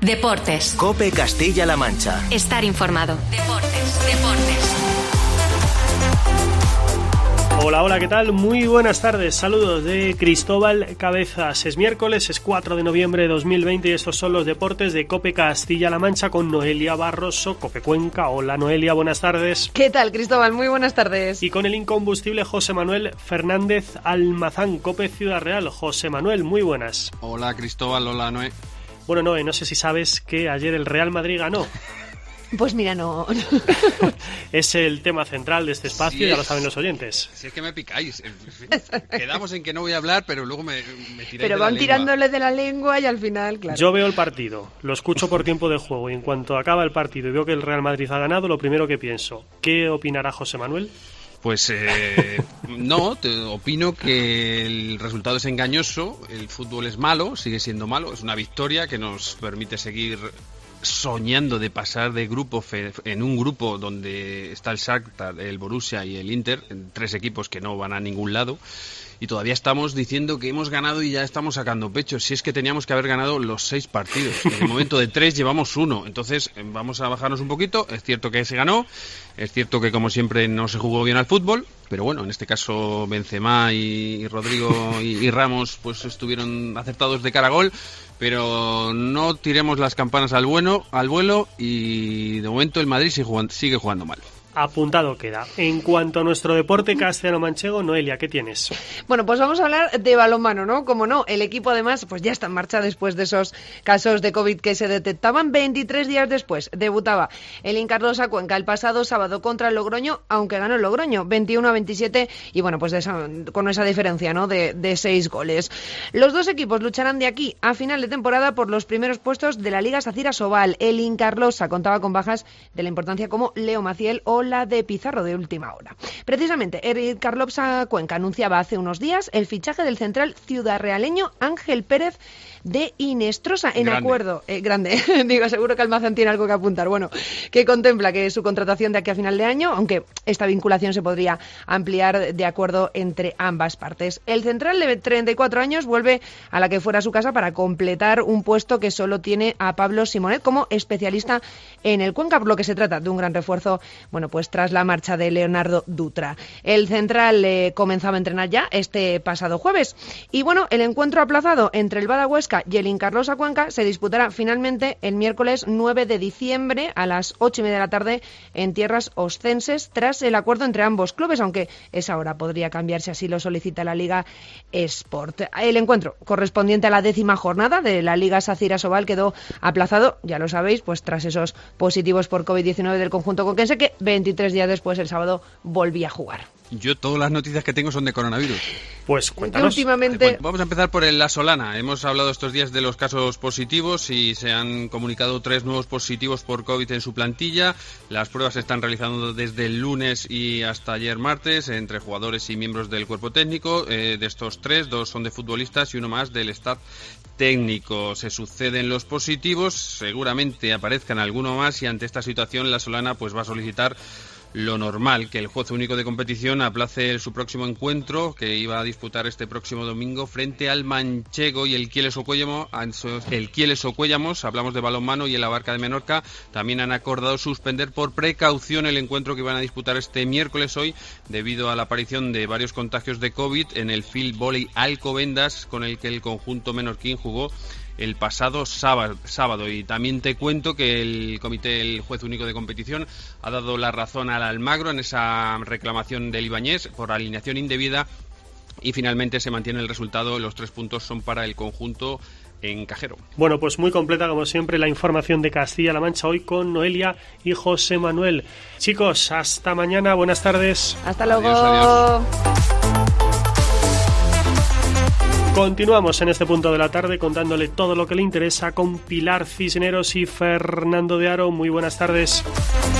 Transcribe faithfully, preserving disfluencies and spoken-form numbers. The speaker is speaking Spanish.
Deportes. COPE Castilla-La Mancha. Estar informado. Deportes, deportes. Hola, hola, ¿qué tal? Muy buenas tardes, saludos de Cristóbal Cabezas. Es miércoles, es cuatro de noviembre de dos mil veinte y estos son los deportes de COPE Castilla-La Mancha con Noelia Barroso, COPE Cuenca. Hola Noelia, buenas tardes. ¿Qué tal, Cristóbal? Muy buenas tardes. Y con el incombustible José Manuel Fernández Almazán, COPE Ciudad Real. José Manuel, muy buenas. Hola Cristóbal, hola Noé. Bueno, Noé, no sé si sabes que ayer el Real Madrid ganó. Pues mira, no. Es el tema central de este espacio, sí, ya lo saben los oyentes. Si es que me picáis. Quedamos en que no voy a hablar, pero luego me, me tiráis Pero de van la tirándole de la lengua y al final, claro. Yo veo el partido, lo escucho por tiempo de juego y en cuanto acaba el partido y veo que el Real Madrid ha ganado, lo primero que pienso, ¿qué opinará José Manuel? Pues eh, no, te opino que el resultado es engañoso, el fútbol es malo, sigue siendo malo, es una victoria que nos permite seguir soñando de pasar de grupo en un grupo donde está el Shakhtar, el Borussia y el Inter, tres equipos que no van a ningún lado, y todavía estamos diciendo que hemos ganado y ya estamos sacando pecho. Si es que teníamos que haber ganado los seis partidos, en el momento de tres llevamos uno, entonces vamos a bajarnos un poquito. Es cierto que se ganó, es cierto que como siempre no se jugó bien al fútbol, pero bueno, en este caso Benzema y Rodrigo y, y Ramos pues estuvieron acertados de cara a gol. Pero no tiremos las campanas al bueno, al vuelo, y de momento el Madrid sigue jugando, sigue jugando mal. Apuntado queda. En cuanto a nuestro deporte castellano-manchego, Noelia, ¿qué tienes? Bueno, pues vamos a hablar de balonmano, ¿no? Como no, el equipo además pues ya está en marcha después de esos casos de COVID que se detectaban. veintitrés días después debutaba el Incarlosa Cuenca el pasado sábado contra el Logroño, aunque ganó el Logroño veintiuno a veintisiete y bueno, pues de esa, con esa diferencia, ¿no? De, de seis goles. Los dos equipos lucharán de aquí a final de temporada por los primeros puestos de la Liga Sacira Sobal. El Incarlosa contaba con bajas de la importancia como Leo Maciel o la de Pizarro de última hora. Precisamente, el Carlopsa Cuenca anunciaba hace unos días el fichaje del central ciudadrealeño Ángel Pérez de Inestrosa en grande. acuerdo eh, grande, digo, seguro que Almazán tiene algo que apuntar, bueno, que contempla que su contratación de aquí a final de año, aunque esta vinculación se podría ampliar de acuerdo entre ambas partes. El central de treinta y cuatro años vuelve a la que fuera su casa para completar un puesto que solo tiene a Pablo Simonet como especialista en el Cuenca, por lo que se trata de un gran refuerzo, bueno, pues tras la marcha de Leonardo Dutra. El central eh, comenzaba a entrenar ya este pasado jueves y bueno, el encuentro aplazado entre el Bada Huesca y el Incarlosa Cuenca se disputará finalmente el miércoles nueve de diciembre a las ocho y media de la tarde en tierras oscenses tras el acuerdo entre ambos clubes, aunque esa hora podría cambiar si así lo solicita la Liga Sport. El encuentro correspondiente a la décima jornada de la Liga Sacira Sobal quedó aplazado, ya lo sabéis, pues tras esos positivos por COVID diecinueve del conjunto conquense que veintitrés días después, el sábado, volvía a jugar. Yo todas las noticias que tengo son de coronavirus. Pues cuéntanos. Últimamente... Bueno, vamos a empezar por el La Solana. Hemos hablado estos días de los casos positivos y se han comunicado tres nuevos positivos por COVID en su plantilla. Las pruebas se están realizando desde el lunes y hasta ayer martes entre jugadores y miembros del cuerpo técnico. Eh, de estos tres, dos son de futbolistas y uno más del staff técnico. Se suceden los positivos, seguramente aparezcan alguno más y ante esta situación La Solana pues va a solicitar lo normal, que el juez único de competición aplace su próximo encuentro, que iba a disputar este próximo domingo frente al Manchego y el Kieles Ocuellamo. El Kieles Ocuellamos, hablamos de balonmano, y el Abarca de Menorca también han acordado suspender por precaución el encuentro que iban a disputar este miércoles hoy, debido a la aparición de varios contagios de COVID en el Field Volley Alcobendas, con el que el conjunto menorquín jugó el pasado sábado, sábado. Y también te cuento que el comité, el juez único de competición, ha dado la razón al Almagro en esa reclamación del Ibáñez por alineación indebida y finalmente se mantiene el resultado. Los tres puntos son para el conjunto en Cajero. Bueno, pues muy completa como siempre la información de Castilla-La Mancha hoy con Noelia y José Manuel. Chicos, hasta mañana, buenas tardes. Hasta luego. Adiós, adiós. Continuamos en este punto de la tarde contándole todo lo que le interesa con Pilar Cisneros y Fernando de Aro. Muy buenas tardes.